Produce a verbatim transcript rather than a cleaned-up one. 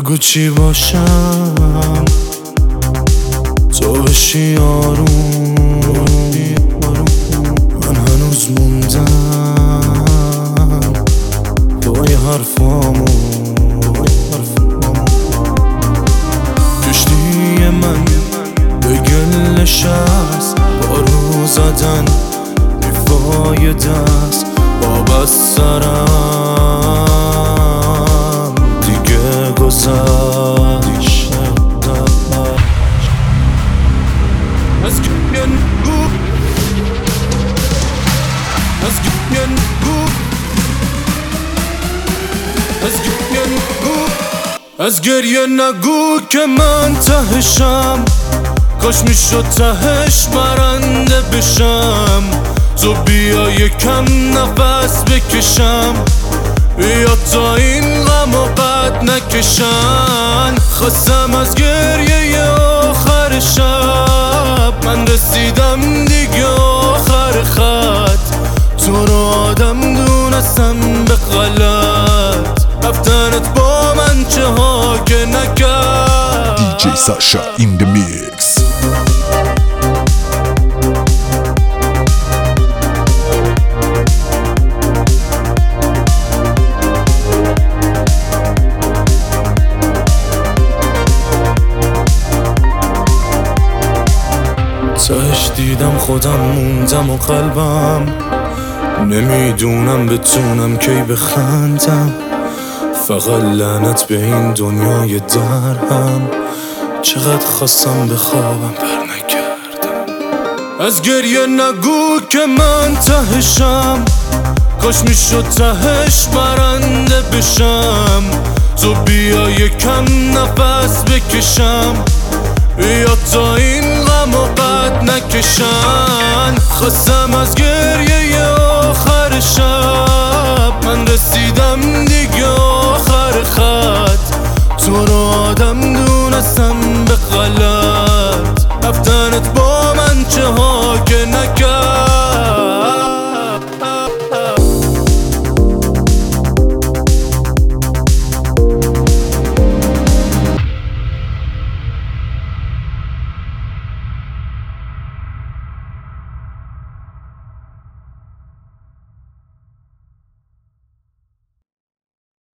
بگو چی باشم تو بشی آروم، من هنوز موندم پای حرفامو. کشتی من به گل شست، بارو زدن بیفایده است. باب از سرم دیگه گذشت. از گریه نگو، از گریه نگو، از گریه نگو، از گریه نگو که من تهشم. کاش میشد تهش برنده بشم. تو بیا یکم نفس بکشم، بیا تا این غم و بد نکشن. خواستم از گریه آخر شب، من رسیدم دیگه آخر خط. تو رو آدم دونستم به غلط، رفتنت با من چه ها که نکرد. دی جی ساشا in the mix. تهش دیدم خودم موندم و قلبم، نمیدونم بتونم کی بخندم. فقط لعنت به این دنیای درهم، چقدر خواستم بخوابم پر نکردم. از گریه نگو که من تهشم، کاش میشد تهش برنده بشم. تو بیا یکم نفس بکشم، بیا تا این غم و بد نکشن. خواستم از گریه آخر شب، من رسیدم دیگه آخر خط. تو رو آدم